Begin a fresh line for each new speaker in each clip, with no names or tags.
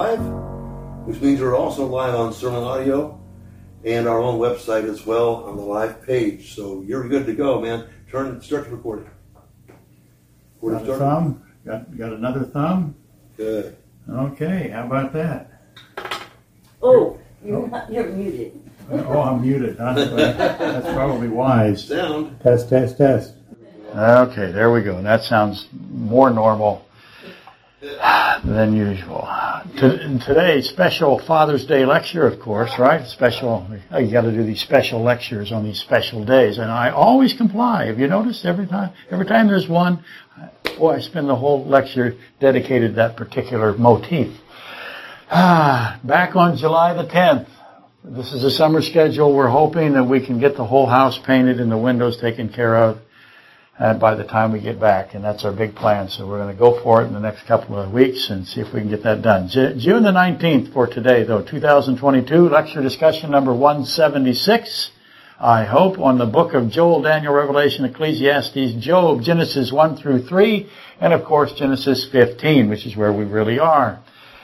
live, which means we're also live on Sterling Audio and our own website as well on the live page. So you're good to go, man. Start the recording.
Got a thumb? Got another thumb?
Good.
Okay, how about that?
Oh, you're muted.
Oh, I'm muted, huh? That's probably wise.
Sound.
Test. Okay, there we go. That sounds more normal than usual. Today, special Father's Day lecture, of course, right? Special. You got to do these special lectures on these special days, and I always comply. Have you noticed? Every time there's one, I spend the whole lecture dedicated to that particular motif. Back on July the 10th. This is a summer schedule. We're hoping that we can get the whole house painted and the windows taken care of by the time we get back. And that's our big plan. So we're going to go for it in the next couple of weeks and see if we can get that done. June the 19th for today, though, 2022, lecture discussion number 176. I hope on the book of Joel, Daniel, Revelation, Ecclesiastes, Job, Genesis 1 through 3, and of course Genesis 15, which is where we really are.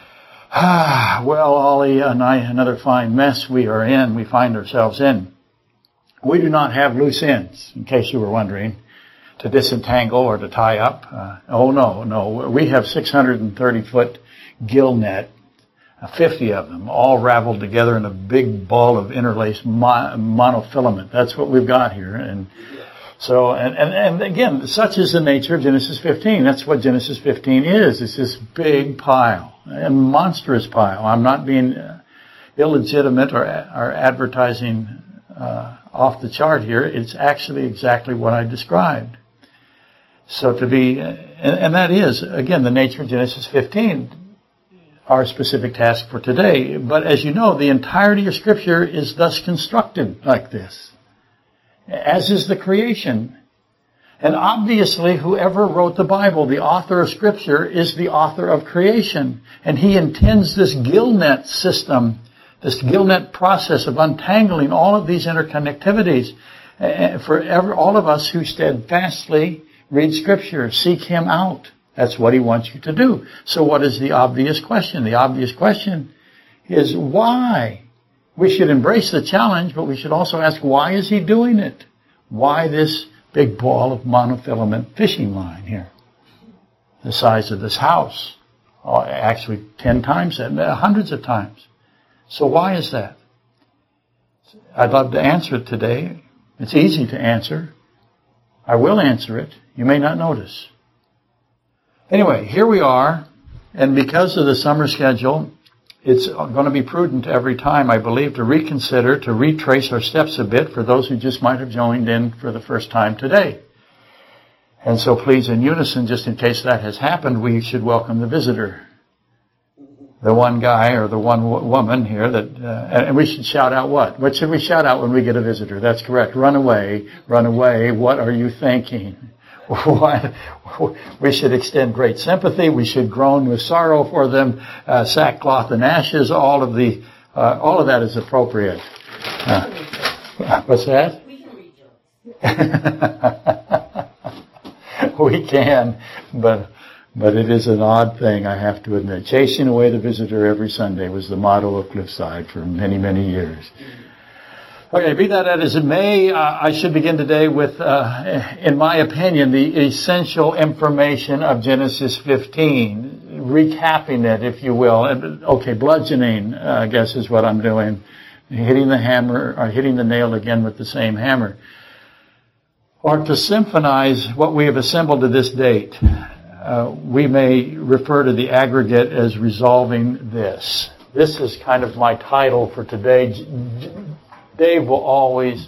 Well, Ollie and I, another fine mess we find ourselves in. We do not have loose ends, in case you were wondering, to disentangle or to tie up. No. We have 630-foot gill net, 50 of them, all raveled together in a big ball of interlaced monofilament. That's what we've got here. And so, and again, such is the nature of Genesis 15. That's what Genesis 15 is. It's this big pile, a monstrous pile. I'm not being illegitimate or advertising off the chart here. It's actually exactly what I described. So and that is, again, the nature of Genesis 15, our specific task for today. But as you know, the entirety of Scripture is thus constructed like this, as is the creation. And obviously, whoever wrote the Bible, the author of Scripture, is the author of creation. And he intends this gill net system, this gill net process of untangling all of these interconnectivities for all of us who steadfastly read Scripture, seek Him out. That's what He wants you to do. So what is the obvious question? The obvious question is why? We should embrace the challenge, but we should also ask, why is He doing it? Why this big ball of monofilament fishing line here? The size of this house. Actually 10 times that, hundreds of times. So why is that? I'd love to answer it today. It's easy to answer. I will answer it. You may not notice. Anyway, here we are, and because of the summer schedule, it's going to be prudent every time, I believe, to reconsider, to retrace our steps a bit for those who just might have joined in for the first time today. And so please, in unison, just in case that has happened, we should welcome the visitor. The one guy or the one woman here and we should shout out what? What should we shout out when we get a visitor? That's correct. Run away, what are you thinking? We should extend great sympathy. We should groan with sorrow for them. Sackcloth and ashes. All of that is appropriate. What's that?
We can rejoice.
We can, but it is an odd thing, I have to admit. Chasing away the visitor every Sunday was the motto of Cliffside for many, many years. Okay, be that as it may, I should begin today with, in my opinion, the essential information of Genesis 15, recapping it, if you will. Okay, bludgeoning, I guess is what I'm doing. Hitting the hammer, or hitting the nail again with the same hammer. Or to symphonize what we have assembled to this date, we may refer to the aggregate as resolving this. This is kind of my title for today. Dave will always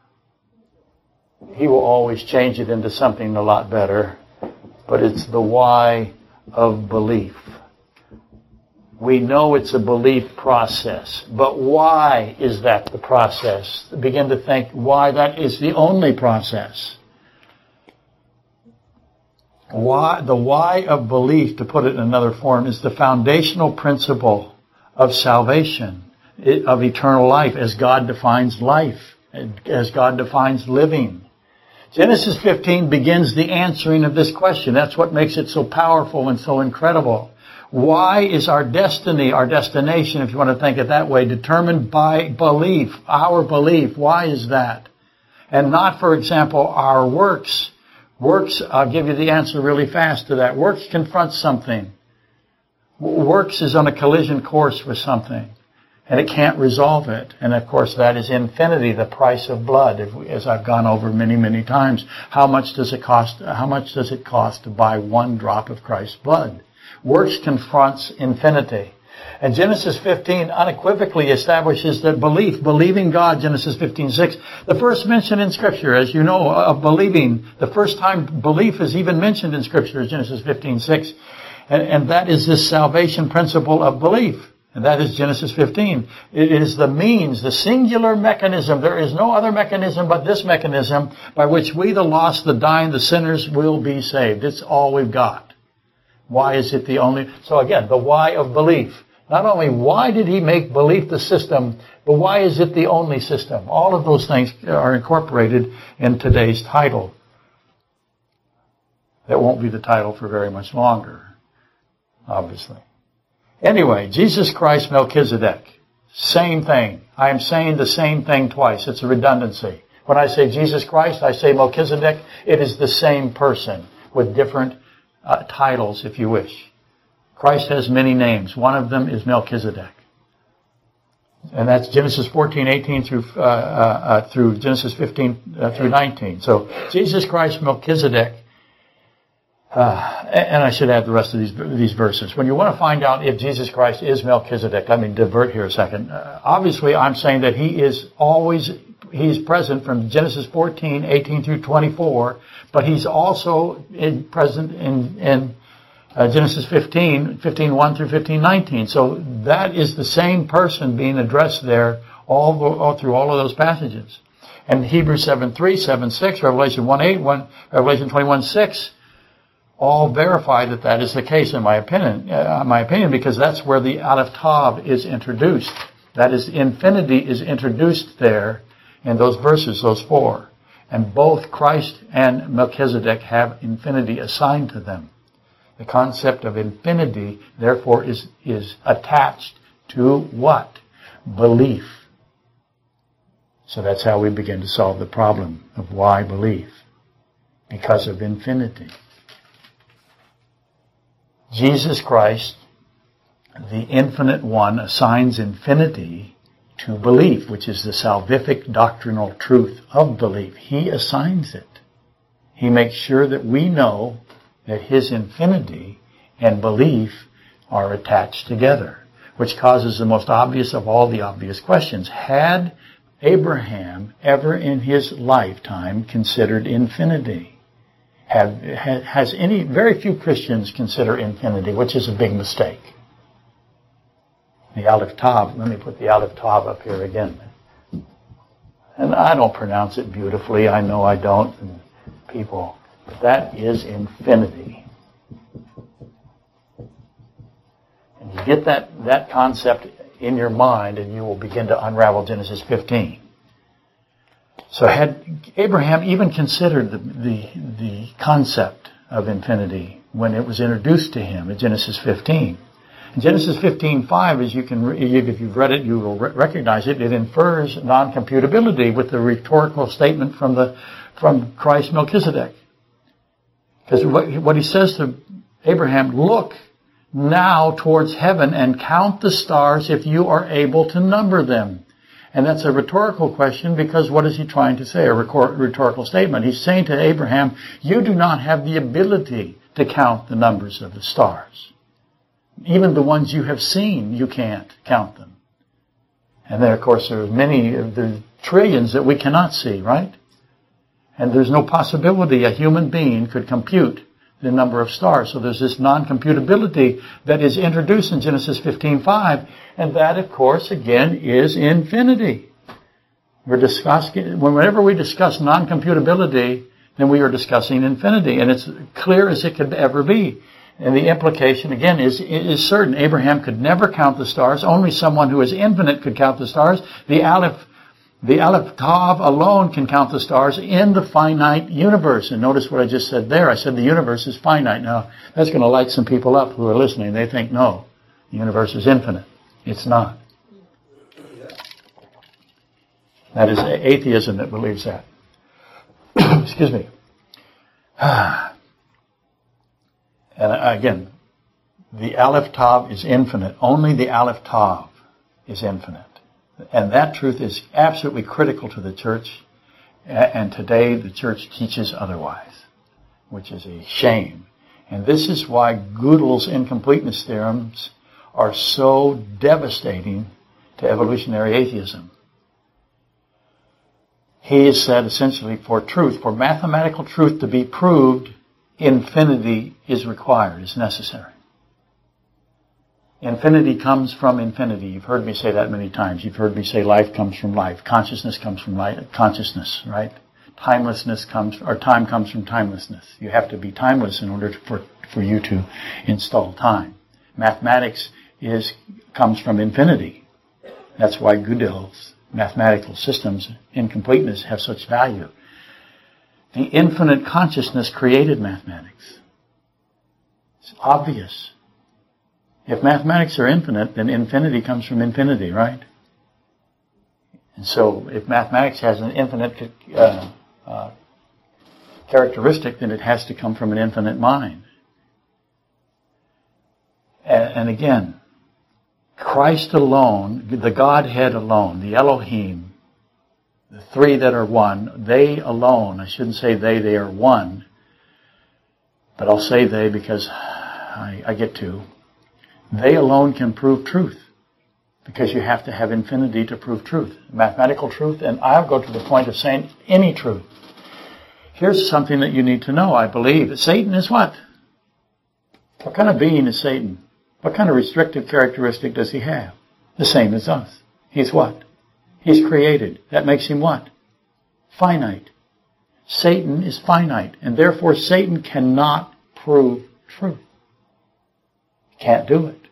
change it into something a lot better, but it's the why of belief. We know it's a belief process, but why is that the process? Begin to think why that is the only process. The why of belief, to put it in another form, is the foundational principle of salvation, of eternal life, as God defines life, as God defines living. Genesis 15 begins the answering of this question. That's what makes it so powerful and so incredible. Why is our destiny, our destination, if you want to think it that way, determined by belief, our belief? Why is that? And not, for example, our works. Works, I'll give you the answer really fast to that. Works confronts something. Works is on a collision course with something, and it can't resolve it. And of course, that is infinity, the price of blood, as I've gone over many, many times. How much does it cost to buy one drop of Christ's blood? Works confronts infinity. And Genesis 15 unequivocally establishes that believing God, Genesis 15:6, the first mention in Scripture, as you know, of believing, the first time belief is even mentioned in Scripture is Genesis 15:6. And that is this salvation principle of belief. And that is Genesis 15. It is the means, the singular mechanism. There is no other mechanism but this mechanism by which we, the lost, the dying, the sinners, will be saved. It's all we've got. Why is it the only? So again, the why of belief. Not only why did he make belief the system, but why is it the only system? All of those things are incorporated in today's title. That won't be the title for very much longer, obviously. Anyway, Jesus Christ, Melchizedek. Same thing. I am saying the same thing twice. It's a redundancy. When I say Jesus Christ, I say Melchizedek. It is the same person with different titles, if you wish. Christ has many names. One of them is Melchizedek. And that's Genesis 14:18 through Genesis 15 through 19. So Jesus Christ, Melchizedek. And I should add the rest of these verses. When you want to find out if Jesus Christ is Melchizedek, let me divert here a second. Obviously, I'm saying that he's present from Genesis 14:18 through 24, but he's also present in Genesis 15:1 through 15:19. So that is the same person being addressed there all through all of those passages. And Hebrews 7:3, 7:6, Revelation 1:8, Revelation 21:6, all verify that that is the case in my opinion, because that's where the Aleph Tav is introduced. That is, infinity is introduced there in those verses, those four. And both Christ and Melchizedek have infinity assigned to them. The concept of infinity, therefore, is attached to what? Belief. So that's how we begin to solve the problem of why belief. Because of infinity. Jesus Christ, the infinite one, assigns infinity to belief, which is the salvific doctrinal truth of belief. He assigns it. He makes sure that we know that his infinity and belief are attached together, which causes the most obvious of all the obvious questions. Had Abraham ever in his lifetime considered infinity? Very few Christians consider infinity, which is a big mistake. The Aleph Tav, let me put the Aleph Tav up here again. And I don't pronounce it beautifully, I know I don't, and people, but that is infinity. And you get that concept in your mind and you will begin to unravel Genesis 15. So had Abraham even considered the concept of infinity when it was introduced to him in Genesis 15? In Genesis 15:5, if you've read it, you will recognize it. It infers non-computability with the rhetorical statement from Christ Melchizedek. Because what he says to Abraham, look now towards heaven and count the stars if you are able to number them. And that's a rhetorical question because what is he trying to say? A rhetorical statement. He's saying to Abraham, you do not have the ability to count the numbers of the stars. Even the ones you have seen, you can't count them. And then, of course, there's trillions that we cannot see, right? And there's no possibility a human being could compute the number of stars. So there's this non-computability that is introduced in Genesis 15:5, and that, of course, again, is infinity. Whenever we discuss non-computability, then we are discussing infinity, and it's clear as it could ever be. And the implication, again, is certain. Abraham could never count the stars. Only someone who is infinite could count the stars. The Aleph The Aleph Tav alone can count the stars in the finite universe. And notice what I just said there. I said the universe is finite. Now, that's going to light some people up who are listening. They think, no, the universe is infinite. It's not. That is atheism that believes that. Excuse me. And again, the Aleph Tav is infinite. Only the Aleph Tav is infinite. And that truth is absolutely critical to the church. And today the church teaches otherwise, which is a shame. And this is why Gödel's incompleteness theorems are so devastating to evolutionary atheism. He has said essentially for truth, for mathematical truth to be proved, infinity is required, is necessary. Infinity comes from infinity. You've heard me say that many times. You've heard me say life comes from life. Consciousness comes from consciousness, right? Time comes from timelessness. You have to be timeless in order for you to install time. Mathematics comes from infinity. That's why Gödel's mathematical systems, incompleteness, have such value. The infinite consciousness created mathematics. It's obvious. If mathematics are infinite, then infinity comes from infinity, right? And so, if mathematics has an infinite characteristic, then it has to come from an infinite mind. And again, Christ alone, the Godhead alone, the Elohim, the three that are one, they alone, I shouldn't say they are one, but I'll say they because I get to. They alone can prove truth, because you have to have infinity to prove truth, mathematical truth, and I'll go to the point of saying any truth. Here's something that you need to know, I believe. Satan is what? What kind of being is Satan? What kind of restrictive characteristic does he have? The same as us. He's what? He's created. That makes him what? Finite. Satan is finite, and therefore Satan cannot prove truth. Can't do it.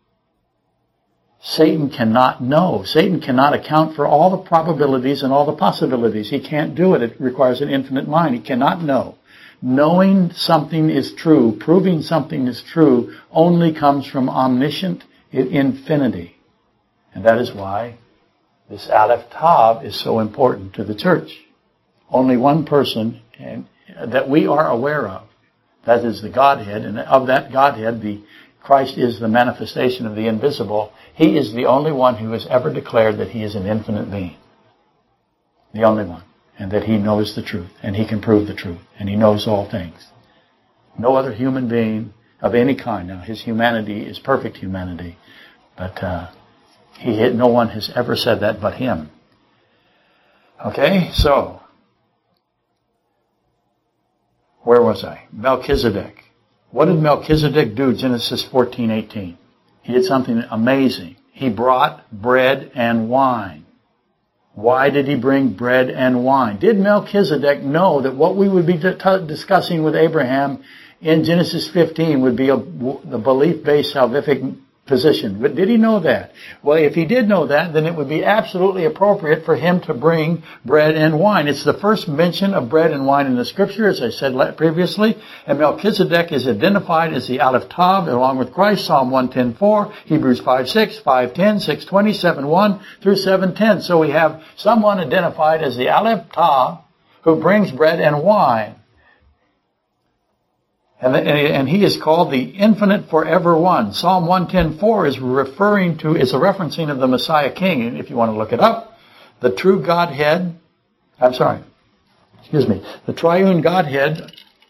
Satan cannot know. Satan cannot account for all the probabilities and all the possibilities. He can't do it. It requires an infinite mind. He cannot know. Knowing something is true, proving something is true, only comes from omniscient infinity. And that is why this Aleph Tav is so important to the church. Only one person that we are aware of, that is the Godhead, and of that Godhead, Christ is the manifestation of the invisible. He is the only one who has ever declared that he is an infinite being. The only one. And that he knows the truth, and he can prove the truth, and he knows all things. No other human being of any kind. Now, his humanity is perfect humanity, but no one has ever said that but him. Okay, so where was I? Melchizedek. What did Melchizedek do? Genesis 14:18. He did something amazing. He brought bread and wine. Why did he bring bread and wine? Did Melchizedek know that what we would be discussing with Abraham in Genesis 15 would be the belief-based salvific position? But did he know that? Well, if he did know that, then it would be absolutely appropriate for him to bring bread and wine. It's the first mention of bread and wine in the Scripture, as I said previously. And Melchizedek is identified as the Aleph Tav, along with Christ, Psalm 110:4, Hebrews 5:6, 5:10, 6:20, 7:1 through 7:10. So we have someone identified as the Aleph Tav who brings bread and wine. And he is called the infinite forever one. Psalm 110:4 is a referencing of the Messiah King. And if you want to look it up, the triune Godhead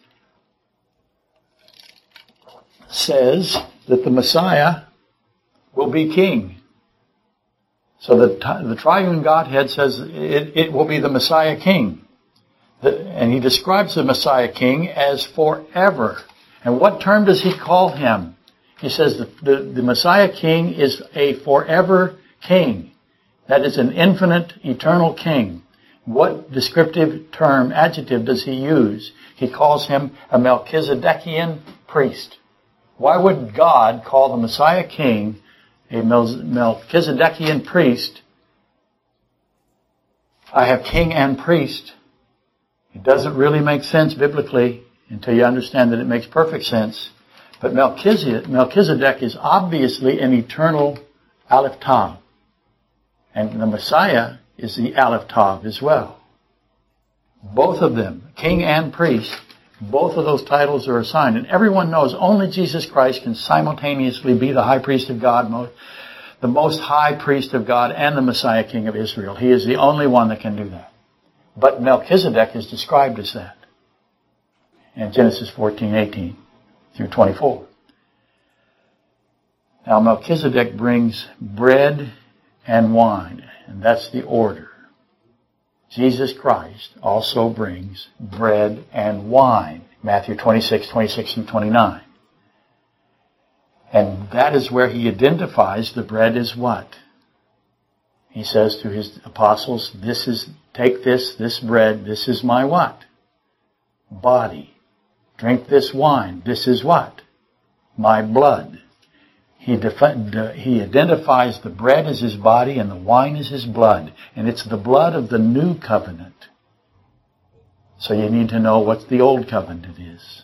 says that the Messiah will be king. So the triune Godhead says it will be the Messiah King. And he describes the Messiah King as forever. And what term does he call him? He says the Messiah King is a forever king. That is an infinite, eternal king. What descriptive term, adjective does he use? He calls him a Melchizedekian priest. Why would God call the Messiah King a Melchizedekian priest I have king and priest. It doesn't really make sense biblically until you understand that it makes perfect sense. But Melchizedek is obviously an eternal Aleph Tav. And the Messiah is the Aleph Tav as well. Both of them, king and priest, both of those titles are assigned. And everyone knows only Jesus Christ can simultaneously be the high priest of God, the most high priest of God, and the Messiah King of Israel. He is the only one that can do that. But Melchizedek is described as that in Genesis 14:18 through 24. Now Melchizedek brings bread and wine, and that's the order. Jesus Christ also brings bread and wine. Matthew 26 and 29. And that is where he identifies the bread as what? He says to his apostles, take this bread, this is my what? Body. Drink this wine, this is what? My blood. He identifies the bread as his body and the wine as his blood. And it's the blood of the new covenant. So you need to know what the old covenant is.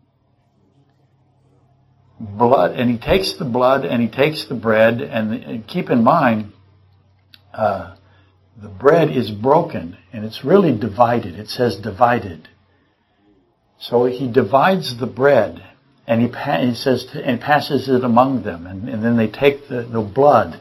Blood, and he takes the blood and he takes the bread, and keep in mind, the bread is broken and it's really divided. It says divided. So he divides the bread. And he says, and passes it among them. And then they take the blood.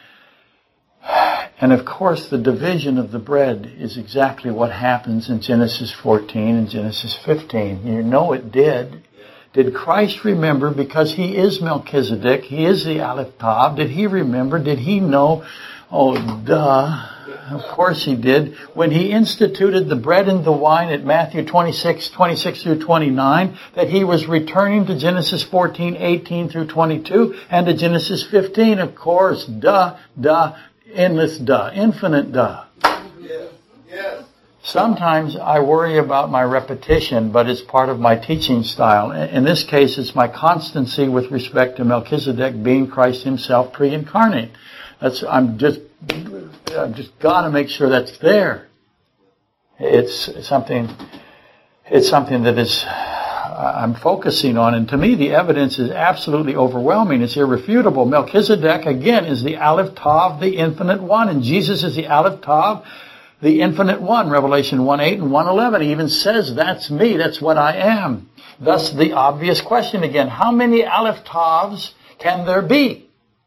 And of course, the division of the bread is exactly what happens in Genesis 14 and Genesis 15. You know it did. Did Christ remember, because he is Melchizedek, he is the Aleph Tav, did he remember, did he know? Oh, duh. Of course he did. When he instituted the bread and the wine at Matthew 26 through 29, that he was returning to Genesis 14:18 through 22, and to Genesis 15, of course. Duh, endless duh, infinite duh. Yes. Sometimes I worry about my repetition, but it's part of my teaching style. In this case, it's my constancy with respect to Melchizedek being Christ himself pre-incarnate. I'm just got to make sure that's there. It's something that is I'm focusing on, and to me the evidence is absolutely overwhelming. It's irrefutable. Melchizedek again is the Aleph Tav, the infinite one, and Jesus is the Aleph Tav, the infinite one. Revelation 1:8 and 1:11 even says that's me, that's what I am. Thus the obvious question again: how many Aleph Tavs can there be?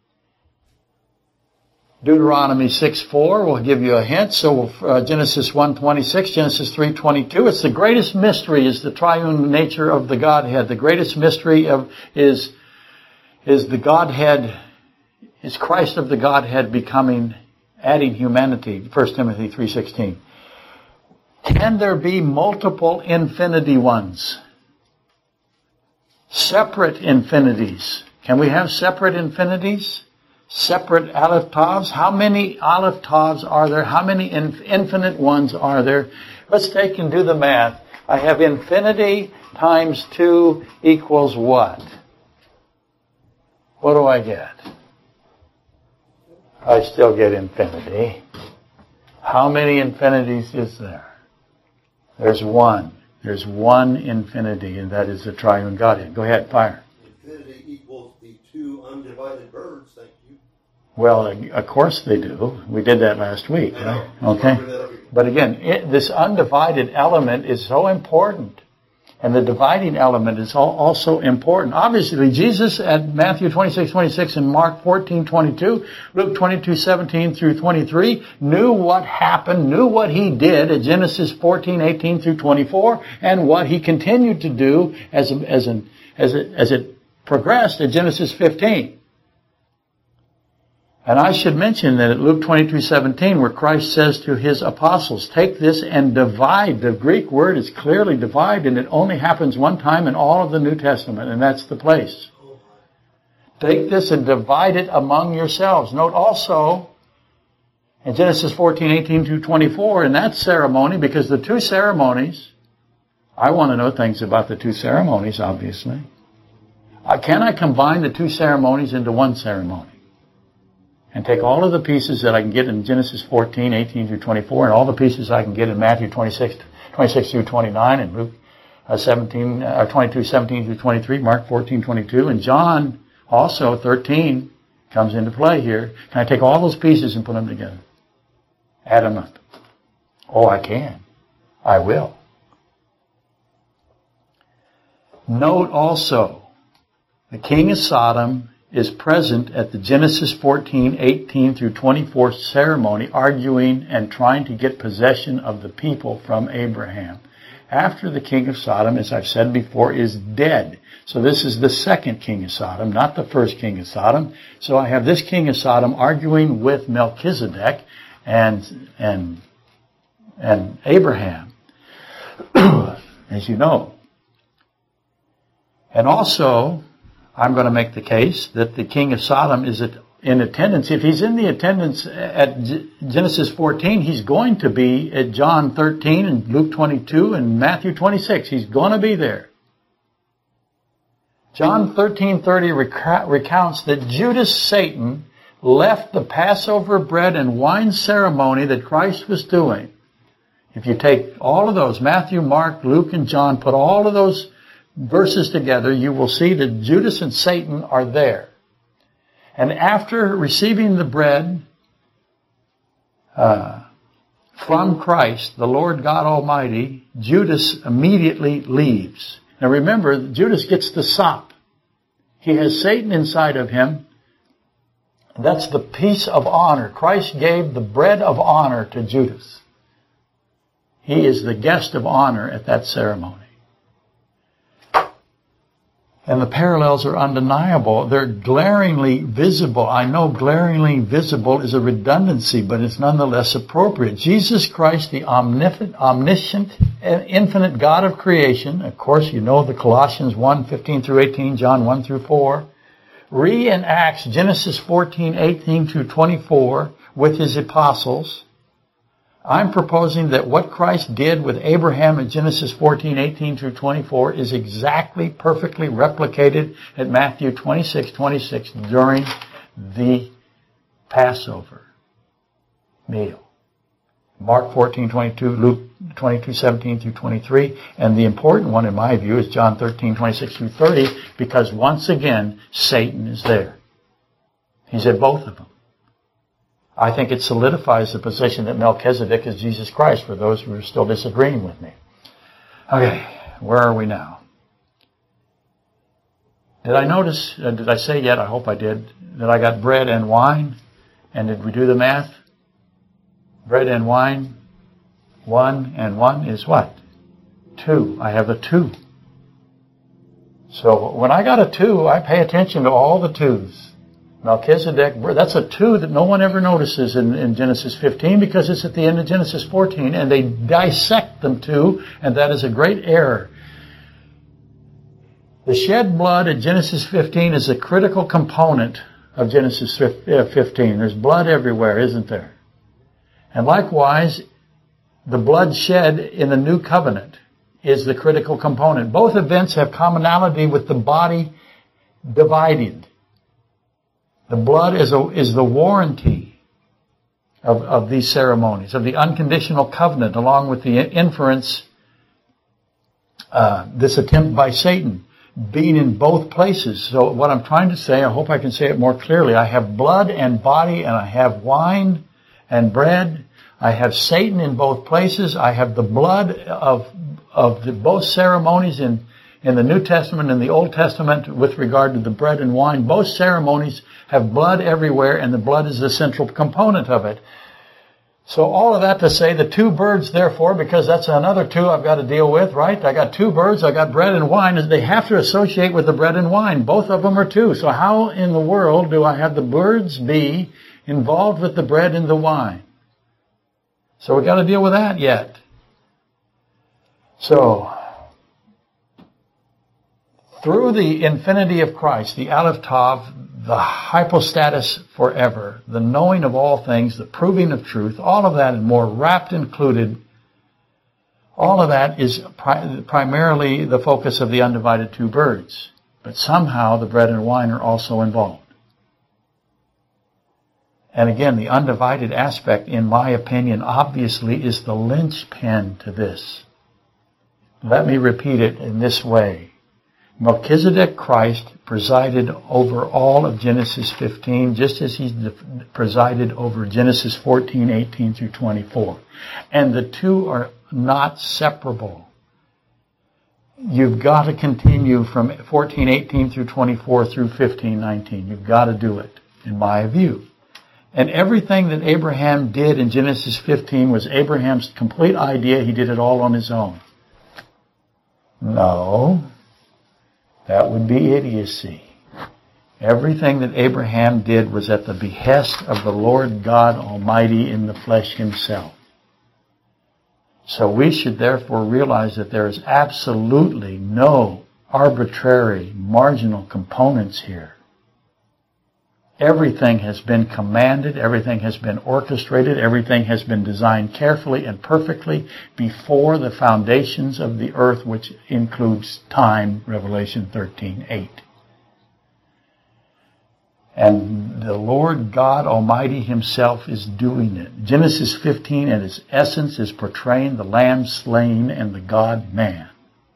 Deuteronomy 6:4 will give you a hint. So Genesis 1:26, Genesis 3:22. It's the greatest mystery is the triune nature of the Godhead. The greatest mystery is the Godhead, is Christ of the Godhead adding humanity. 1 Timothy 3:16. Can there be multiple infinity ones? Separate infinities. Can we have separate infinities? Separate Aleph Tavs? How many Aleph Tavs are there? How many infinite ones are there? Let's take and do the math. I have infinity times 2 equals what? What do I get? I still get infinity. How many infinities is there? There's one. There's one infinity, and that is the triune Godhead. Go ahead, fire.
Infinity equals the two undivided birds, thank you.
Well, of course they do. We did that last week, right? Okay. But again, this undivided element is so important. And the dividing element is also important. Obviously, Jesus at Matthew 26:26 and Mark 14:22, Luke 22:17 through 23, knew what happened, knew what he did at Genesis 14:18 through 24, and what he continued to do as it progressed at Genesis 15. And I should mention that at Luke 22:17, where Christ says to his apostles, take this and divide. The Greek word is clearly divide, and it only happens one time in all of the New Testament, and that's the place. Take this and divide it among yourselves. Note also, in Genesis 14:18 through 24, in that ceremony, because the two ceremonies, I want to know things about the two ceremonies, obviously. Can I combine the two ceremonies into one ceremony? And and take all of the pieces that I can get in Genesis 14, 18 through 24, and all the pieces I can get in Matthew 26 through 29, and Luke 22, 17 through 23, Mark 14, 22, and John also 13 comes into play here. Can I take all those pieces and put them together? Add them up. Oh, I can. I will. Note also, the king of Sodom is present at the Genesis 14, 18 through 24 ceremony, arguing and trying to get possession of the people from Abraham. After the king of Sodom, as I've said before, is dead. So this is the second king of Sodom, not the first king of Sodom. So I have this king of Sodom arguing with Melchizedek and Abraham, as you know. And also, I'm going to make the case that the king of Sodom is in attendance. If he's in the attendance at Genesis 14, he's going to be at John 13 and Luke 22 and Matthew 26. He's going to be there. John 13:30 recounts that Judas Satan left the Passover bread and wine ceremony that Christ was doing. If you take all of those, Matthew, Mark, Luke, and John, put all of those verses together, you will see that Judas and Satan are there. And after receiving the bread from Christ, the Lord God Almighty, Judas immediately leaves. Now remember, Judas gets the sop. He has Satan inside of him. That's the piece of honor. Christ gave the bread of honor to Judas. He is the guest of honor at that ceremony. And the parallels are undeniable. They're glaringly visible. I know glaringly visible is a redundancy, but it's nonetheless appropriate. Jesus Christ, the omniscient, infinite God of creation, of course you know the Colossians 1, 15 through 18, John 1 through 4, reenacts Genesis 14, 18 through 24 with his apostles. I'm proposing that what Christ did with Abraham in Genesis 14, 18 through 24 is exactly, perfectly replicated at Matthew 26, 26 during the Passover meal. Mark 14, 22, Luke 22, 17 through 23, and the important one in my view is John 13, 26 through 30, because once again, Satan is there. He's at both of them. I think it solidifies the position that Melchizedek is Jesus Christ, for those who are still disagreeing with me. Okay, where are we now? Did I say yet, I hope I did, that I got bread and wine? And did we do the math? Bread and wine, 1 and 1 is what? 2. I have a 2. So when I got a 2, I pay attention to all the 2s. Melchizedek, that's a 2 that no one ever notices in Genesis 15 because it's at the end of Genesis 14 and they dissect them too, and that is a great error. The shed blood at Genesis 15 is a critical component of Genesis 15. There's blood everywhere, isn't there? And likewise, the blood shed in the new covenant is the critical component. Both events have commonality with the body divided. The blood is the warranty of these ceremonies, of the unconditional covenant, along with the inference, this attempt by Satan, being in both places. So what I'm trying to say, I hope I can say it more clearly, I have blood and body, and I have wine and bread. I have Satan in both places. I have the blood of both ceremonies in the New Testament and the Old Testament with regard to the bread and wine. Both ceremonies have blood everywhere, and the blood is the central component of it. So all of that to say the 2 birds, therefore, because that's another 2 I've got to deal with, right? I got 2 birds, I got bread and wine. They have to associate with the bread and wine. Both of them are 2. So how in the world do I have the birds be involved with the bread and the wine? So we've got to deal with that yet. So, through the infinity of Christ, the Aleph Tav, the hypostatus forever, the knowing of all things, the proving of truth, all of that and more wrapped included, all of that is primarily the focus of the undivided 2 birds. But somehow the bread and wine are also involved. And again, the undivided aspect, in my opinion, obviously is the linchpin to this. Let me repeat it in this way. Melchizedek Christ presided over all of Genesis 15, just as he presided over Genesis 14, 18 through 24. And the two are not separable. You've got to continue from 14, 18 through 24 through 15, 19. You've got to do it, in my view. And everything that Abraham did in Genesis 15 was Abraham's complete idea. He did it all on his own. No. That would be idiocy. Everything that Abraham did was at the behest of the Lord God Almighty in the flesh himself. So we should therefore realize that there is absolutely no arbitrary, marginal components here. Everything has been commanded, everything has been orchestrated, everything has been designed carefully and perfectly before the foundations of the earth, which includes time, Revelation 13:8. And the Lord God Almighty himself is doing it. Genesis 15 in its essence is portraying the Lamb slain and the God-man,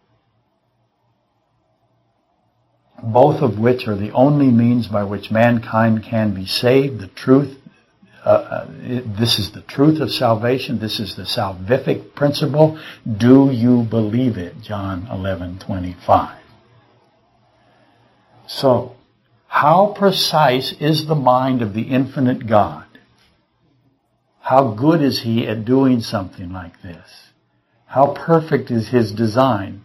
both of which are the only means by which mankind can be saved. The truth, this is the truth of salvation. This is the salvific principle. Do you believe it? John 11:25. So, how precise is the mind of the infinite God? How good is he at doing something like this? How perfect is his design?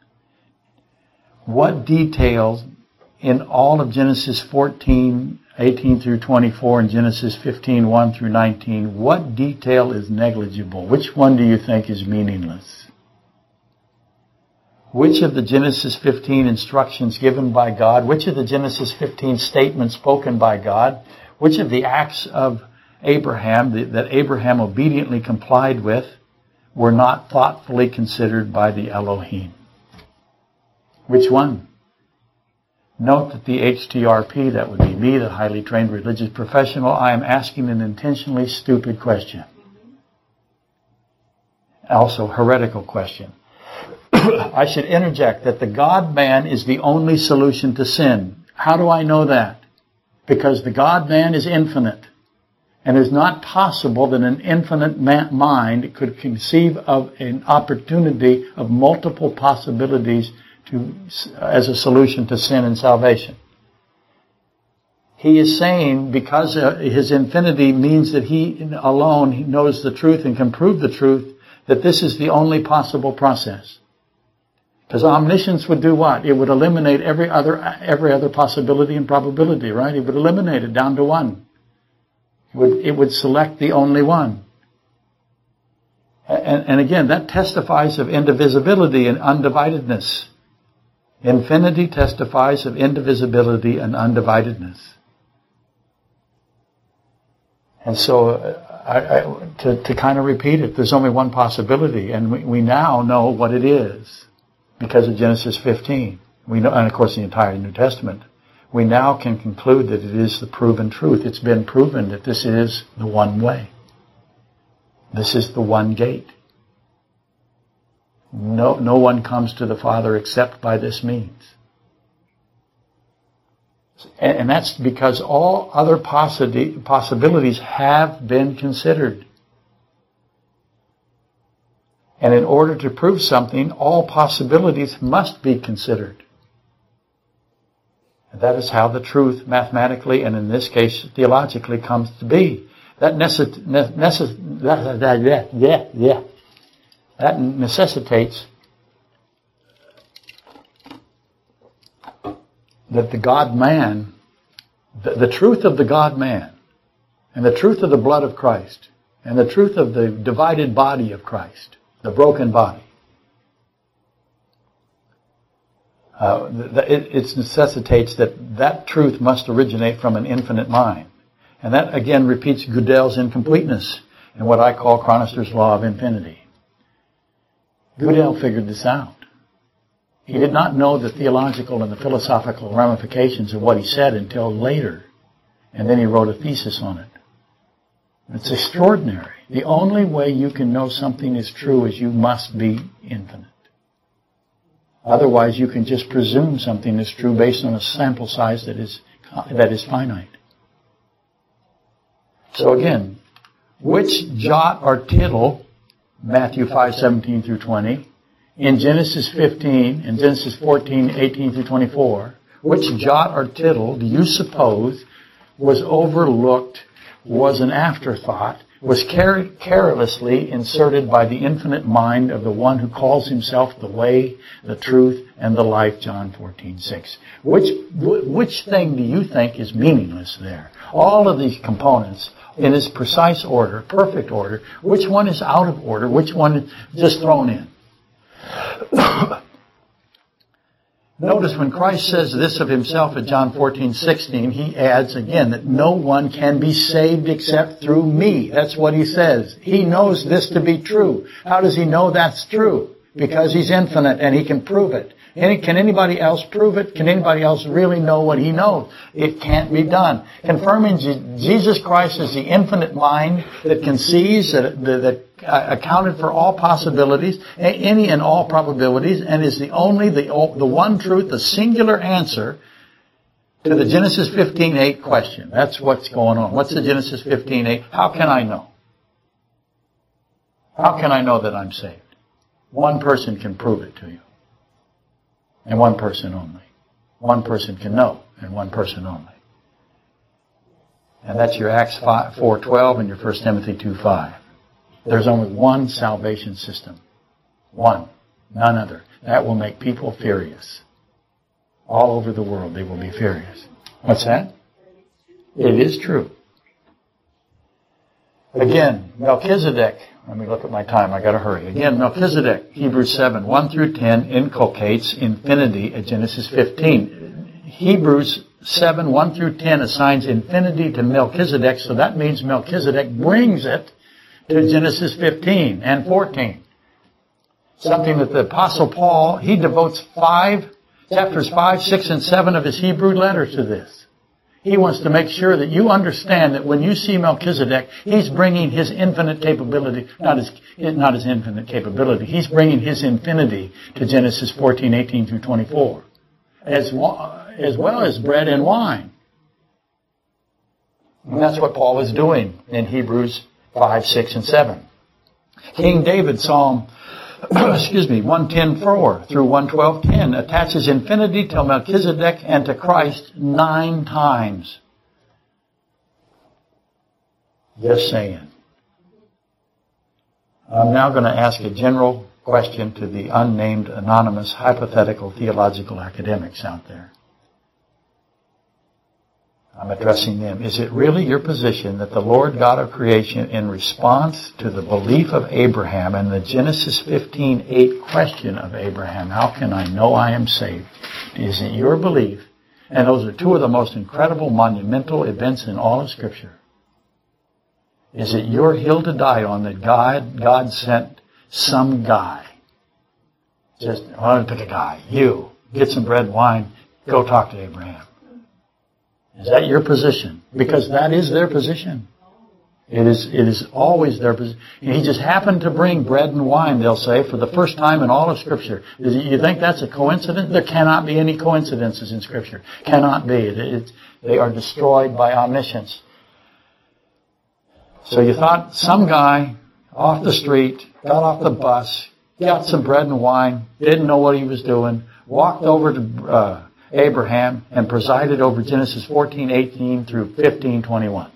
What details in all of Genesis 14, 18 through 24 and Genesis 15, 1 through 19, what detail is negligible? Which one do you think is meaningless? Which of the Genesis 15 instructions given by God, which of the Genesis 15 statements spoken by God, which of the acts of Abraham that Abraham obediently complied with were not thoughtfully considered by the Elohim? Which one? Note that the HTRP, that would be me, the highly trained religious professional, I am asking an intentionally stupid question. Also, heretical question. I should interject that the God-man is the only solution to sin. How do I know that? Because the God-man is infinite. And it is not possible that an infinite mind could conceive of an opportunity of multiple possibilities as a solution to sin and salvation. He is saying, because his infinity means that he alone knows the truth and can prove the truth, that this is the only possible process. Because omniscience would do what? It would eliminate every other possibility and probability, right? It would eliminate it down to one. It would select the only one. And again, that testifies of indivisibility and undividedness. Infinity testifies of indivisibility and undividedness. And so, to kind of repeat it, there's only one possibility, and we now know what it is because of Genesis 15. We know, and of course the entire New Testament. We now can conclude that it is the proven truth. It's been proven that this is the one way. This is the one gate. No one comes to the Father except by this means. And that's because all other possibilities have been considered. And in order to prove something, all possibilities must be considered. And that is how the truth mathematically, and in this case theologically, comes to be. That necessitates that the God-man, the truth of the God-man, and the truth of the blood of Christ, and the truth of the divided body of Christ, the broken body, it necessitates that truth must originate from an infinite mind. And that again repeats Gödel's incompleteness in what I call Chronister's law of infinity. Gödel figured this out. He did not know the theological and the philosophical ramifications of what he said until later. And then he wrote a thesis on it. It's extraordinary. The only way you can know something is true is you must be infinite. Otherwise, you can just presume something is true based on a sample size that is finite. So again, which jot or tittle, Matthew 5:17 through 20, in Genesis 15, in Genesis 14, 18 through 24, which jot or tittle do you suppose was overlooked, was an afterthought, was carelessly inserted by the infinite mind of the one who calls himself the way, the truth, and the life, John 14:6. Which thing do you think is meaningless there? All of these components in its precise order, perfect order, which one is out of order, which one is just thrown in? Notice when Christ says this of himself at John 14:16, he adds again that no one can be saved except through me. That's what he says. He knows this to be true. How does he know that's true? Because he's infinite and he can prove it. Can anybody else prove it? Can anybody else really know what he knows? It can't be done. Confirming Jesus Christ as the infinite mind that conceives, that accounted for all possibilities, any and all probabilities, and is the one truth, the singular answer to the Genesis 15:8 question. That's what's going on. What's the Genesis 15:8? How can I know? How can I know that I'm saved? One person can prove it to you. And one person only. One person can know, and one person only. And that's your Acts 4:12 and your 1 Timothy 2:5. There's only one salvation system. One. None other. That will make people furious. All over the world they will be furious. What's that? It is true. Again, Melchizedek. Let me look at my time. I got to hurry. Again, Melchizedek, Hebrews 7:1 through 10, inculcates infinity at Genesis 15. Hebrews 7:1 through 10 assigns infinity to Melchizedek, so that means Melchizedek brings it to Genesis 15 and 14. Something that the Apostle Paul, he devotes chapters 5, 6, and 7 of his Hebrew letter to this. He wants to make sure that you understand that when you see Melchizedek, he's bringing his infinite capability, not his infinite capability, he's bringing his infinity to Genesis 14, 18 through 24, as well as bread and wine. And that's what Paul is doing in Hebrews 5, 6, and 7. King David, Psalm 110:4 through 112:10 attaches infinity to Melchizedek and to Christ 9 times. Just saying. I'm now going to ask a general question to the unnamed, anonymous, hypothetical theological academics out there. I'm addressing them. Is it really your position that the Lord God of creation, in response to the belief of Abraham and the Genesis 15:8 question of Abraham, how can I know I am saved? Is it your belief? And those are two of the most incredible, monumental events in all of Scripture. Is it your hill to die on that God sent some guy? Just, I want to pick a guy. You. Get some bread and wine. Go talk to Abraham. Is that your position? Because that is their position. It is always their position. He just happened to bring bread and wine, they'll say, for the first time in all of Scripture. You think that's a coincidence? There cannot be any coincidences in Scripture. Cannot be. They are destroyed by omniscience. So you thought some guy off the street, got off the bus, got some bread and wine, didn't know what he was doing, walked over to Abraham and presided over Genesis 14:18 through 15:21.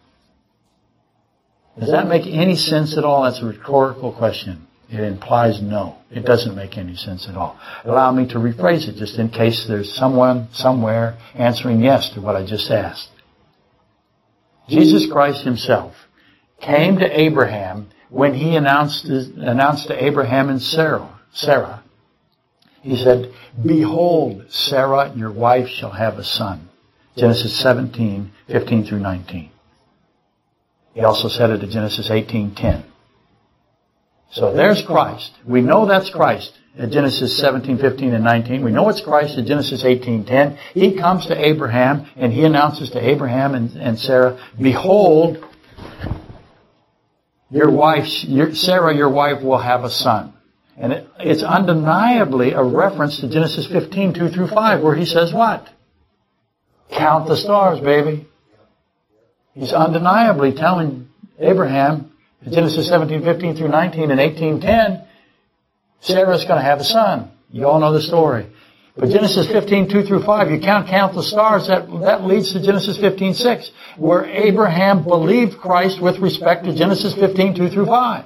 Does that make any sense at all? That's a rhetorical question. It implies no. It doesn't make any sense at all. Allow me to rephrase it just in case there's someone somewhere answering yes to what I just asked. Jesus Christ himself came to Abraham when he announced to Abraham and Sarah. He said, "Behold, Sarah, your wife, shall have a son." Genesis 17:15 through 19. He also said it in Genesis 18:10. So there's Christ. We know that's Christ at Genesis 17:15 and 19. We know it's Christ at Genesis 18:10. He comes to Abraham and he announces to Abraham and Sarah, "Behold, Sarah, your wife, will have a son. And it's undeniably a reference to Genesis 15, 2 through 5, where he says what? Count the stars, baby. He's undeniably telling Abraham, in Genesis 17, 15 through 19 and 18:10, Sarah's going to have a son. You all know the story. But Genesis 15, 2 through 5, you count the stars, that leads to Genesis 15, 6, where Abraham believed Christ with respect to Genesis 15, 2 through 5.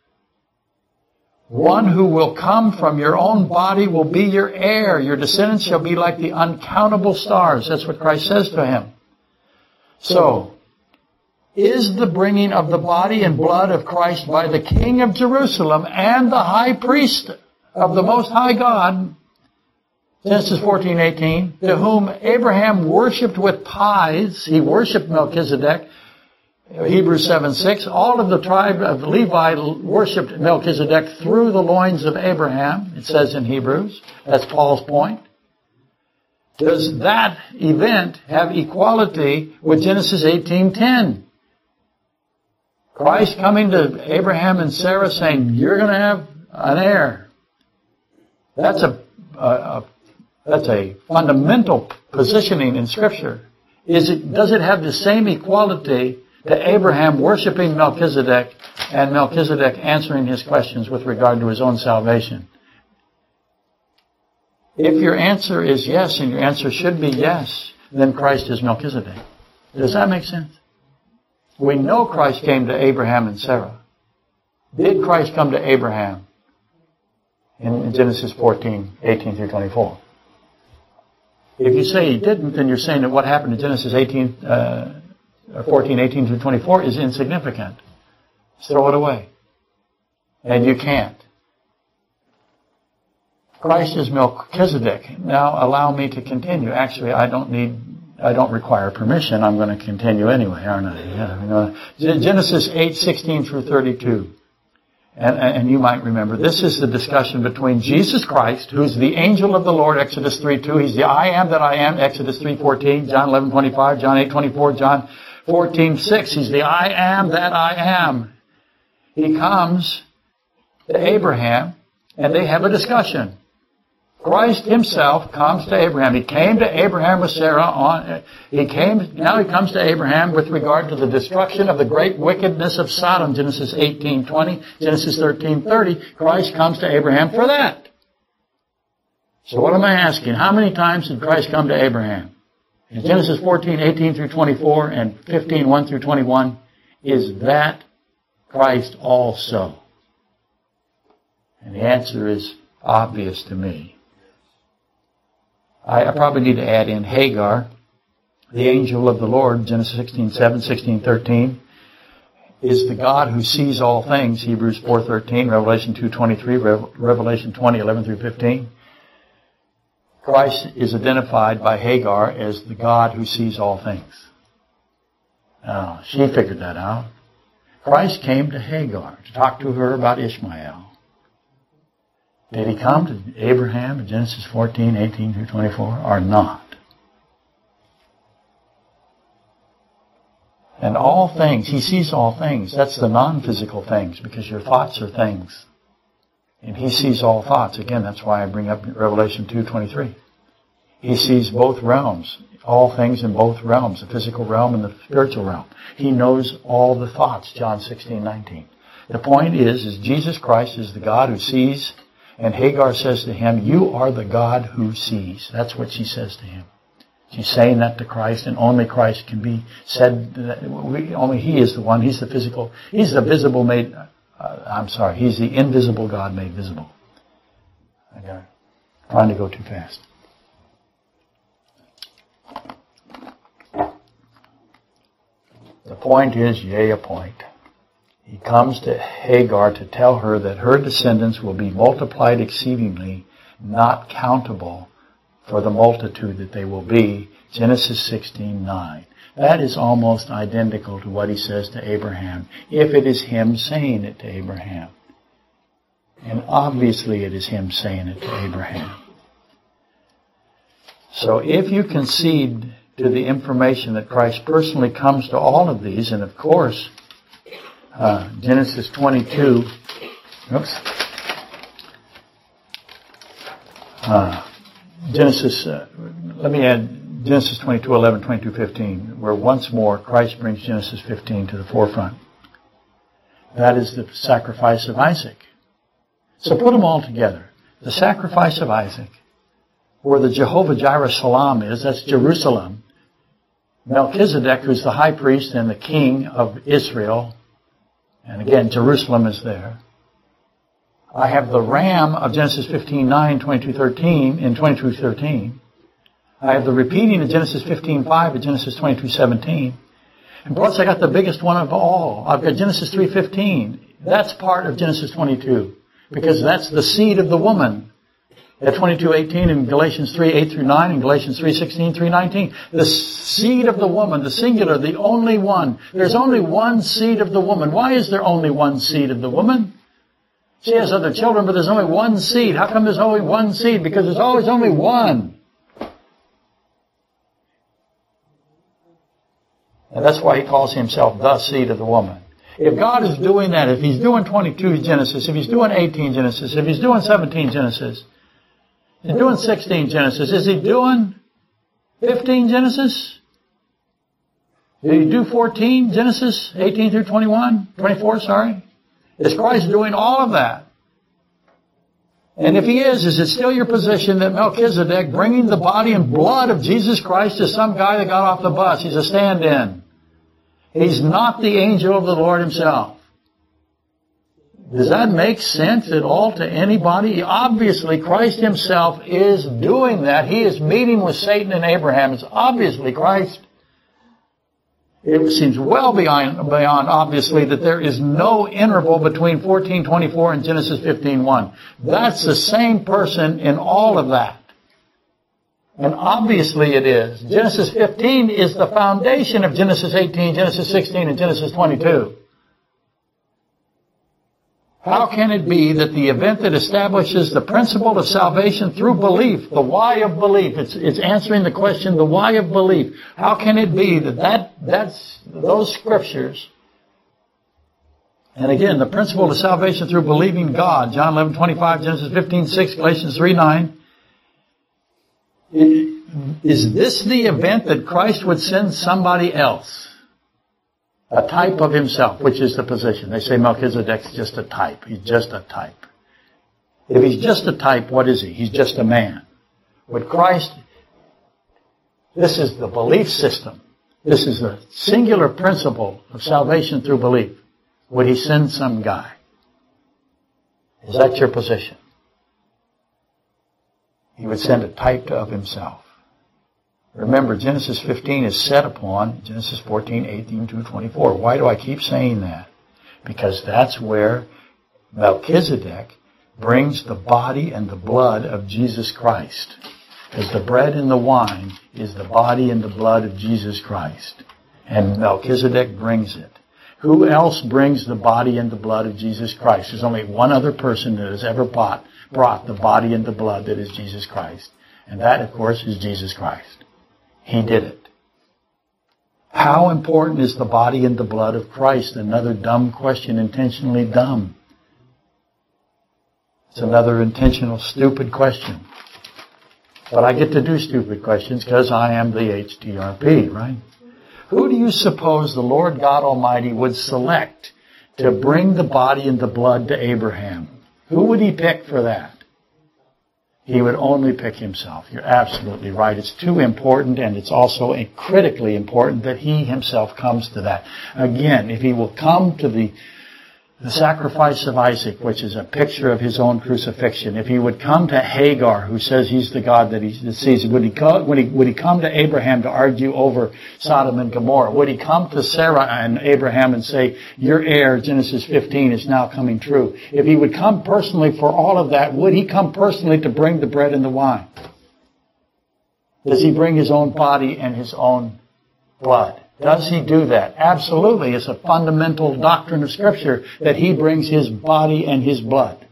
One who will come from your own body will be your heir. Your descendants shall be like the uncountable stars. That's what Christ says to him. So, is the bringing of the body and blood of Christ by the King of Jerusalem and the high priest of the Most High God, Genesis 14:18, to whom Abraham worshipped with tithes, he worshipped Melchizedek, Hebrews 7:6, all of the tribe of Levi worshipped Melchizedek through the loins of Abraham, it says in Hebrews. That's Paul's point. Does that event have equality with Genesis 18:10? Christ coming to Abraham and Sarah saying, you're going to have an heir. That's a fundamental positioning in Scripture. Does it have the same equality to Abraham worshiping Melchizedek and Melchizedek answering his questions with regard to his own salvation? If your answer is yes, and your answer should be yes, then Christ is Melchizedek. Does that make sense? We know Christ came to Abraham and Sarah. Did Christ come to Abraham in Genesis 14, 18 through 24? If you say he didn't, then you're saying that what happened in Genesis 14, 18 through 24 is insignificant. Just throw it away. And you can't. Christ is Melchizedek. Now allow me to continue. Actually, I don't require permission. I'm going to continue anyway, aren't I? Yeah, Genesis 8, 16 through 32. And you might remember, this is the discussion between Jesus Christ, who's the angel of the Lord, Exodus 3:2. He's the I am that I am, Exodus 3:14, John 11:25, John 8:24, John 14:6. He's the I am that I am. He comes to Abraham, and they have a discussion. Christ himself comes to Abraham. He came to Abraham with Sarah. Now he comes to Abraham with regard to the destruction of the great wickedness of Sodom, Genesis 18:20, Genesis 13:30. Christ comes to Abraham for that. So what am I asking? How many times did Christ come to Abraham? In Genesis 14, 18 through 24 and 15, 1 through 21, is that Christ also? And the answer is obvious to me. I probably need to add in Hagar, the angel of the Lord, Genesis 16:7, 16:13, is the God who sees all things, Hebrews 4:13, Revelation 2:23, Revelation 20:11 through 15. Christ is identified by Hagar as the God who sees all things. Now, she figured that out. Christ came to Hagar to talk to her about Ishmael. Did he come to Abraham in Genesis 14, 18 through 24, or not? And all things, he sees all things. That's the non-physical things, because your thoughts are things. And he sees all thoughts. Again, that's why I bring up Revelation 2:23. He sees both realms, all things in both realms, the physical realm and the spiritual realm. He knows all the thoughts, John 16:19. The point is Jesus Christ is the God who sees. And Hagar says to him, you are the God who sees. That's what she says to him. She's saying that to Christ, and only Christ can be said, only he is the one, he's the physical, he's the visible made, he's the invisible God made visible. I'm trying to go too fast. The point is, yea, a point. He comes to Hagar to tell her that her descendants will be multiplied exceedingly, not countable for the multitude that they will be. Genesis 16:9. That is almost identical to what he says to Abraham, if it is him saying it to Abraham. And obviously it is him saying it to Abraham. So if you concede to the information that Christ personally comes to all of these, and of course, Genesis 22. Oops. Let me add Genesis 22:11, 22:15, where once more Christ brings Genesis 15 to the forefront. That is the sacrifice of Isaac. So put them all together. The sacrifice of Isaac, where the Jehovah Jireh Shalom is, that's Jerusalem. Melchizedek, who's the high priest and the king of Israel, and again, Jerusalem is there. I have the ram of Genesis 15:9, 22:13, in 22:13. I have the repeating of Genesis 15:5 and Genesis 22:17. And plus I got the biggest one of all. I've got Genesis 3:15. That's part of Genesis 22. Because that's the seed of the woman. At 22:18 in Galatians 3:8 through 9 and Galatians 3:16 through 19. The seed of the woman, the singular, the only one. There's only one seed of the woman. Why is there only one seed of the woman? She has other children, but there's only one seed. How come there's only one seed? Because there's always only one. And that's why he calls himself the seed of the woman. If God is doing that, if he's doing 22 Genesis, if he's doing 18 Genesis, if he's doing 17 Genesis, he's doing 16 Genesis, is he doing 15 Genesis? Did he do 14 Genesis, 18 through 24, sorry? Is Christ doing all of that? And if he is it still your position that Melchizedek bringing the body and blood of Jesus Christ is some guy that got off the bus? He's a stand-in. He's not the angel of the Lord himself. Does that make sense at all to anybody? Obviously, Christ himself is doing that. He is meeting with Satan and Abraham. It's obviously Christ. It seems well beyond obviously that there is no interval between 14:24 and Genesis 15:1. That's the same person in all of that. And obviously it is. Genesis 15 is the foundation of Genesis 18, Genesis 16, and Genesis 22. How can it be that the event that establishes the principle of salvation through belief, the why of belief, it's answering the question, the why of belief. How can it be that's those scriptures, and again, the principle of salvation through believing God, John 11:25, Genesis 15:6, Galatians 3:9. Is this the event that Christ would send somebody else? A type of himself, which is the position. They say Melchizedek's just a type. He's just a type. If he's just a type, what is he? He's just a man. Would Christ, this is the belief system. This is the singular principle of salvation through belief. Would he send some guy? Is that your position? He would send a type of himself. Remember, Genesis 15 is set upon Genesis 14, 18 to 24. Why do I keep saying that? Because that's where Melchizedek brings the body and the blood of Jesus Christ. Because the bread and the wine is the body and the blood of Jesus Christ. And Melchizedek brings it. Who else brings the body and the blood of Jesus Christ? There's only one other person that has ever brought the body and the blood that is Jesus Christ. And that, of course, is Jesus Christ. He did it. How important is the body and the blood of Christ? Another dumb question, intentionally dumb. It's another intentional stupid question. But I get to do stupid questions because I am the HTRP, right? Who do you suppose the Lord God Almighty would select to bring the body and the blood to Abraham? Who would he pick for that? He would only pick himself. You're absolutely right. It's too important, and it's also critically important that he himself comes to that. Again, if he will come to the sacrifice of Isaac, which is a picture of his own crucifixion, if he would come to Hagar, who says he's the God that sees, would he come to Abraham to argue over Sodom and Gomorrah? Would he come to Sarah and Abraham and say, your heir, Genesis 15, is now coming true? If he would come personally for all of that, would he come personally to bring the bread and the wine? Does he bring his own body and his own blood? Does he do that? Absolutely. It's a fundamental doctrine of Scripture that he brings his body and his blood.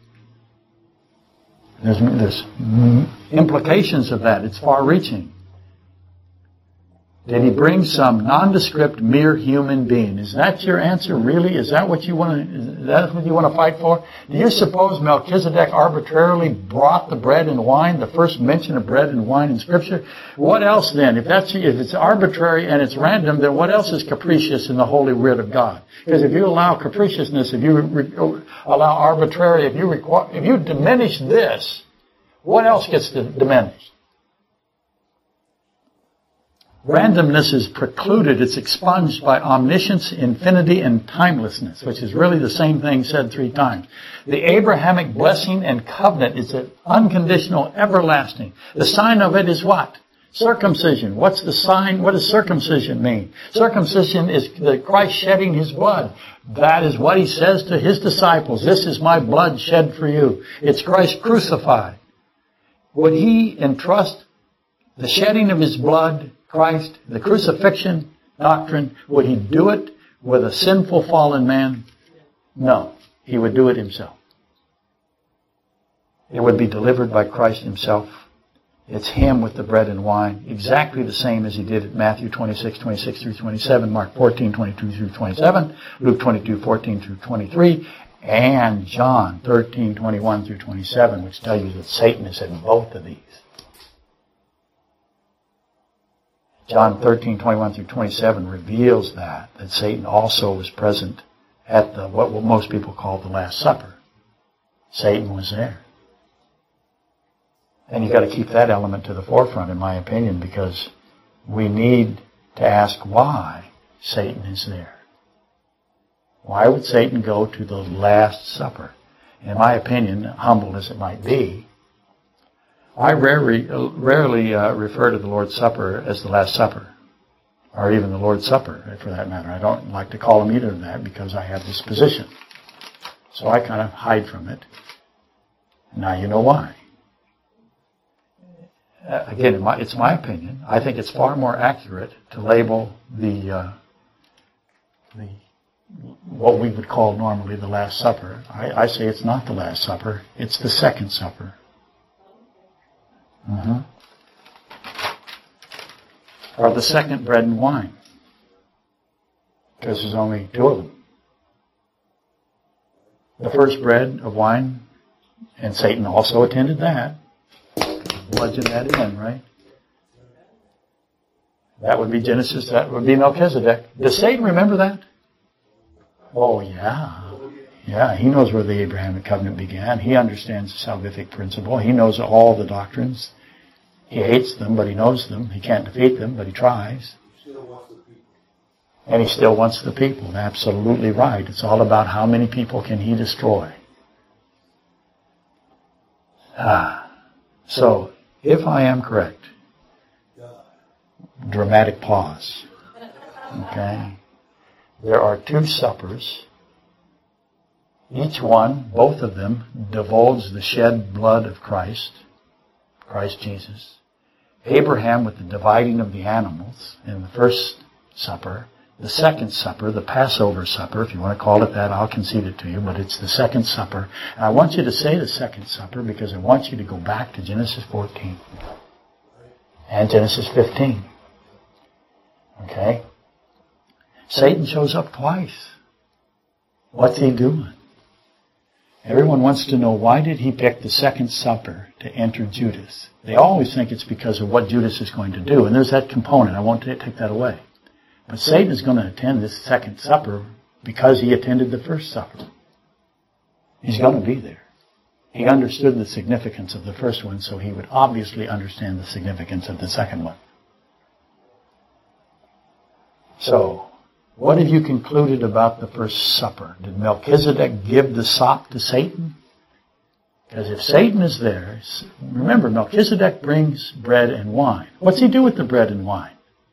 There's implications of that. It's far-reaching. Did he bring some nondescript, mere human being? Is that your answer, really? Is that what you want to fight for? Do you suppose Melchizedek arbitrarily brought the bread and wine, the first mention of bread and wine in Scripture? What else then? If it's arbitrary and it's random, then what else is capricious in the holy word of God? Because if you allow capriciousness, if you allow arbitrary, if you diminish this, what else gets diminished? Randomness is precluded. It's expunged by omniscience, infinity, and timelessness, which is really the same thing said 3 times. The Abrahamic blessing and covenant is unconditional, everlasting. The sign of it is what? Circumcision. What's the sign? What does circumcision mean? Circumcision is Christ shedding His blood. That is what He says to His disciples. This is my blood shed for you. It's Christ crucified. Would He entrust the shedding of His blood, Christ, the crucifixion doctrine, would He do it with a sinful fallen man? No. He would do it Himself. It would be delivered by Christ Himself. It's Him with the bread and wine, exactly the same as He did at Matthew 26, 26 through 27, Mark 14, 22 through 27, Luke 22, 14 through 23, and John 13, 21 through 27, which tell you that Satan is in both of these. John 13, 21 through 27 reveals that Satan also was present at what most people call the Last Supper. Satan was there. And you've got to keep that element to the forefront, in my opinion, because we need to ask why Satan is there. Why would Satan go to the Last Supper? In my opinion, humble as it might be, I rarely refer to the Lord's Supper as the Last Supper, or even the Lord's Supper, for that matter. I don't like to call them either of that because I have this position. So I kind of hide from it. Now you know why. Again, it's my opinion. I think it's far more accurate to label what we would call normally the Last Supper. I say it's not the Last Supper. It's the Second Supper. Or the second bread and wine. Because there's only 2 of them. The first bread of wine, and Satan also attended that. Bludgeon that in, right? That would be Genesis, that would be Melchizedek. Does Satan remember that? Oh, yeah. Yeah, he knows where the Abrahamic covenant began. He understands the salvific principle. He knows all the doctrines. He hates them, but he knows them. He can't defeat them, but he tries. And he still wants the people. Absolutely right. It's all about how many people can he destroy. So, if I am correct, dramatic pause. Okay? There are 2 suppers. Each one, both of them, divulge the shed blood of Christ Jesus. Abraham with the dividing of the animals in the first supper. The second supper, the Passover supper, if you want to call it that, I'll concede it to you, but it's the second supper. And I want you to say the second supper because I want you to go back to Genesis 14 and Genesis 15. Okay? Satan shows up twice. What's he doing? Everyone wants to know, why did he pick the second supper to enter Judas? They always think it's because of what Judas is going to do. And there's that component. I won't take that away. But Satan is going to attend this second supper because he attended the first supper. He's going to be there. He understood the significance of the first one, so he would obviously understand the significance of the second one. So, what have you concluded about the first supper? Did Melchizedek give the sop to Satan? Because if Satan is there, remember, Melchizedek brings bread and wine. What's he do with the bread and wine?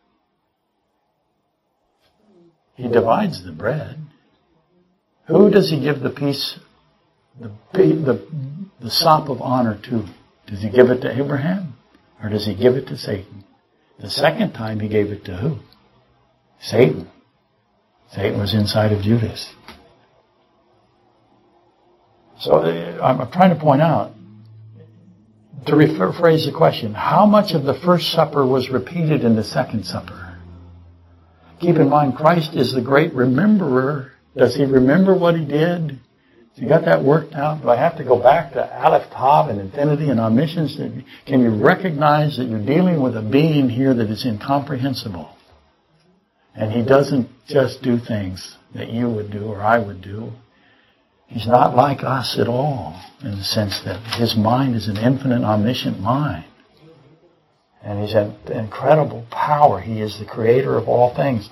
He divides the bread. Who does he give the piece, the sop of honor to? Does he give it to Abraham? Or does he give it to Satan? The second time he gave it to who? Satan. Satan was inside of Judas. So I'm trying to point out, to rephrase the question, how much of the first supper was repeated in the second supper? Keep in mind, Christ is the great rememberer. Does he remember what he did? Has he got that worked out? Do I have to go back to Aleph, Tav, and infinity and omniscience? Can you recognize that you're dealing with a being here that is incomprehensible? And he doesn't just do things that you would do or I would do. He's not like us at all, in the sense that his mind is an infinite, omniscient mind. And he's an incredible power. He is the creator of all things.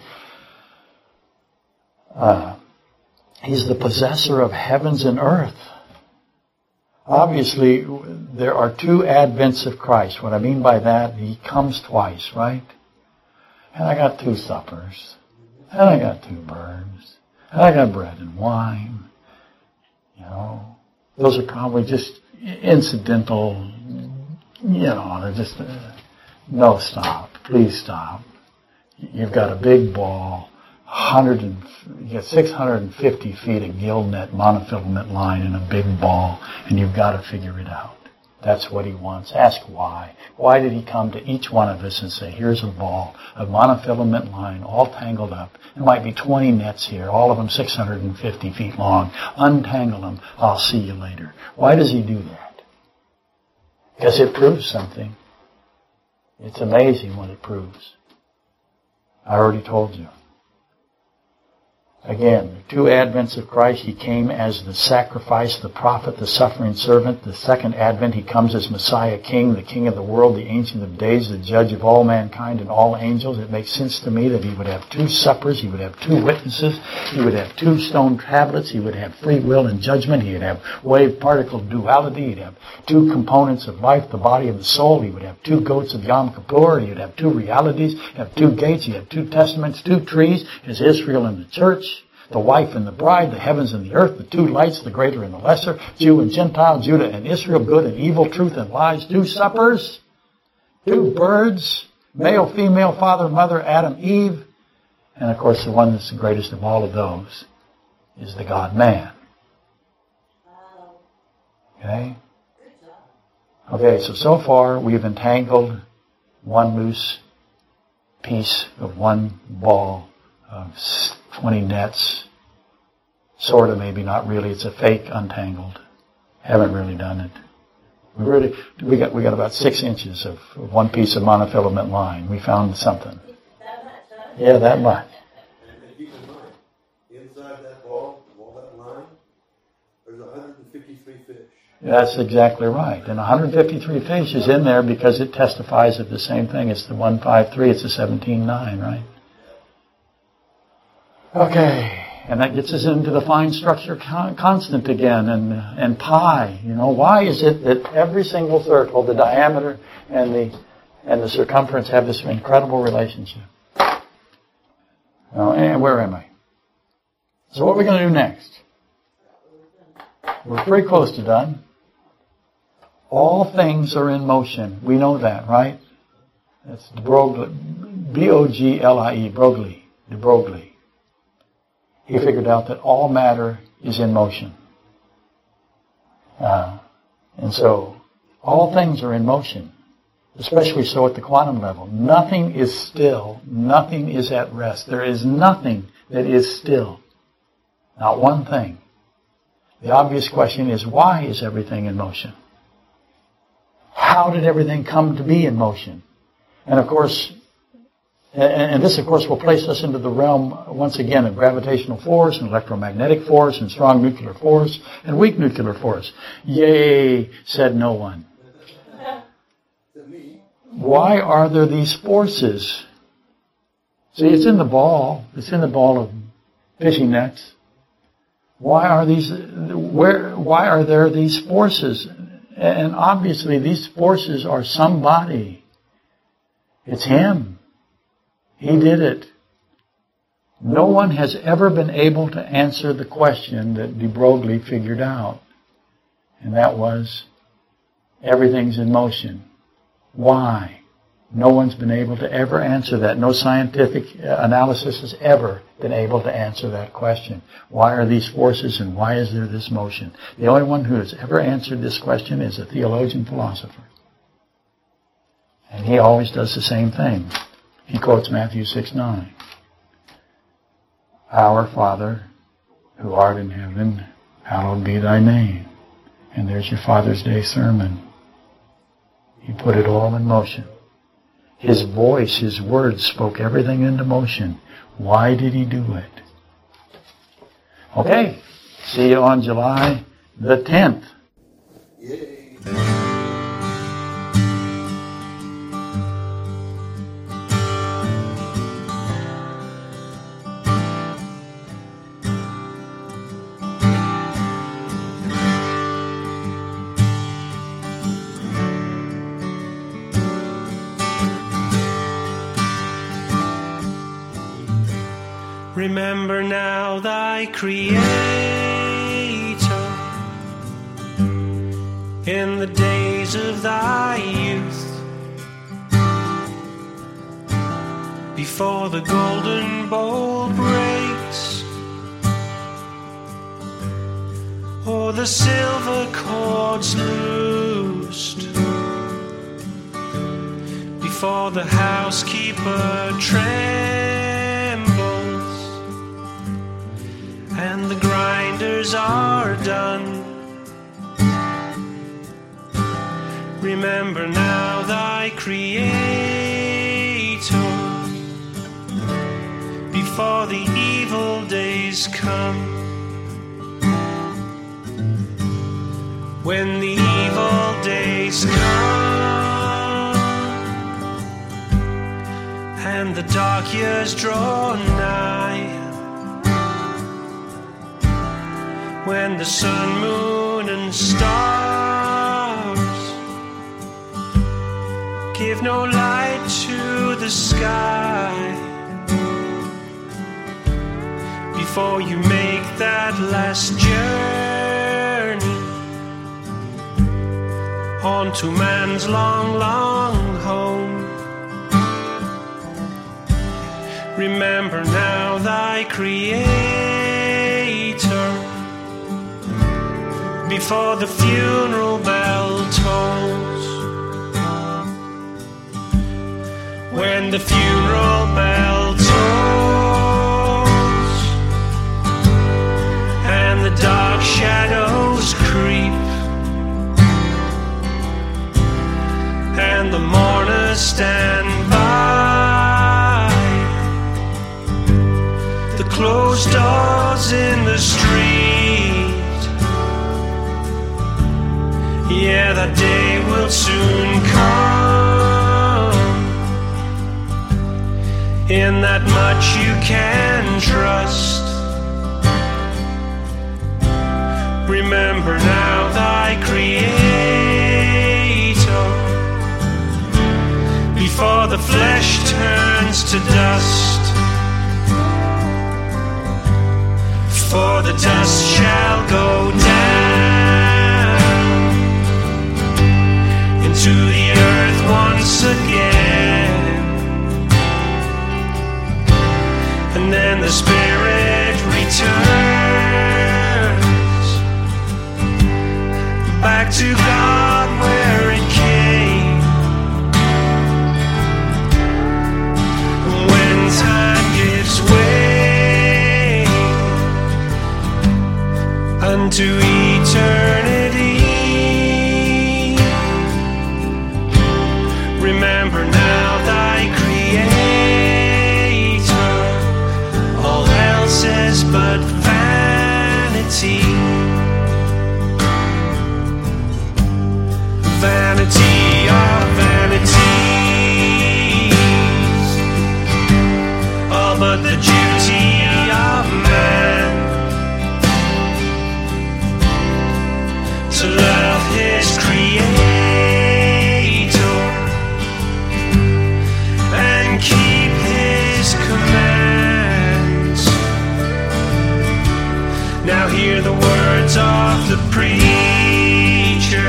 He's the possessor of heavens and earth. Obviously, there are two advents of Christ. What I mean by that, he comes twice, right? And I got 2 suppers. And I got 2 birds. And I got bread and wine. You know, those are probably just incidental, they're just, no, stop. Please stop. You've got a big ball, you got 650 feet of gill net monofilament line in a big ball, and you've got to figure it out. That's what he wants. Ask why. Why did he come to each one of us and say, here's a ball of monofilament line all tangled up. There might be 20 nets here, all of them 650 feet long. Untangle them. I'll see you later. Why does he do that? Because it proves something. It's amazing what it proves. I already told you. Again, the 2 advents of Christ. He came as the sacrifice, the prophet, the suffering servant. The second advent, he comes as Messiah King, the King of the world, the Ancient of Days, the Judge of all mankind and all angels. It makes sense to me that he would have 2 suppers. He would have 2 witnesses. He would have 2 stone tablets. He would have free will and judgment. He would have wave-particle duality. He'd have 2 components of life, the body and the soul. He would have 2 goats of Yom Kippur. He would have 2 realities. He'd have 2 gates. He'd have 2 testaments, 2 trees. His Israel and the church. The wife and the bride, the heavens and the earth, the 2 lights, the greater and the lesser, Jew and Gentile, Judah and Israel, good and evil, truth and lies, 2 suppers, 2 birds, male, female, father, mother, Adam, Eve, and of course the one that's the greatest of all of those is the God-man. Okay? Okay, so far we've entangled one loose piece of one ball of 20 nets. Sort of, maybe not really. It's a fake untangled. Haven't really done it. We got about 6 inches of one piece of monofilament line. We found something.
That much, huh?
Yeah, that much.
And keep in mind, inside that ball, all that line, there's 153 fish.
That's exactly right. And 153 fish is in there because it testifies of the same thing. It's the 153. It's the 17.9, right? Okay, and that gets us into the fine structure constant again, and pi. Why is it that every single circle, the diameter and the circumference have this incredible relationship? And where am I? So what are we going to do next? We're pretty close to done. All things are in motion. We know that, right? That's de Broglie, B-O-G-L-I-E, Broglie, de Broglie. He figured out that all matter is in motion. And so, all things are in motion, especially so at the quantum level. Nothing is still. Nothing is at rest. There is nothing that is still. Not one thing. The obvious question is, why is everything in motion? How did everything come to be in motion? And of course, this, of course, will place us into the realm, once again, of gravitational force and electromagnetic force and strong nuclear force and weak nuclear force. Yay, said no one. Why are there these forces? See, it's in the ball. It's in the ball of fishing nets. Why are there these forces? And obviously, these forces are somebody. It's him. He did it. No one has ever been able to answer the question that de Broglie figured out. And that was, everything's in motion. Why? No one's been able to ever answer that. No scientific analysis has ever been able to answer that question. Why are these forces and why is there this motion? The only one who has ever answered this question is a theologian philosopher. And he always does the same thing. He quotes Matthew 6:9. Our Father, who art in heaven, hallowed be thy name. And there's your Father's Day sermon. He put it all in motion. His voice, His words spoke everything into motion. Why did He do it? Okay, see you on July the 10th.
Yay.
Remember now thy Creator in the days of thy youth, before the golden bowl breaks, or the silver cords loosed, before the housekeeper trembles and the grinders are done. Remember now thy Creator before the evil days come, when the evil days come and the dark years draw nigh, when the sun, moon, and stars give no light to the sky, before you make that last journey on to man's long, long home. Remember now thy Creator before the funeral bell tolls, when the funeral bell tolls and the dark shadows creep and the mourners stand by the closed doors in the street. Yeah, that day will soon come. In that much you can trust. Remember now thy Creator before the flesh turns to dust. For the dust shall go down into the earth once again, and then the Spirit returns back to God where it came. When time gives way unto eternity, remember now thy Creator. All else is but vanity. Vanity of vanities, all but the duty of man to love his Creator and keep his commands. Now hear the words of the preacher.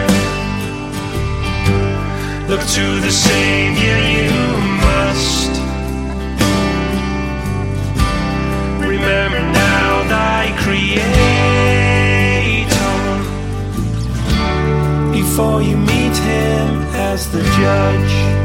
Look to the Savior you must. Remember now thy Creator before you meet him as the judge.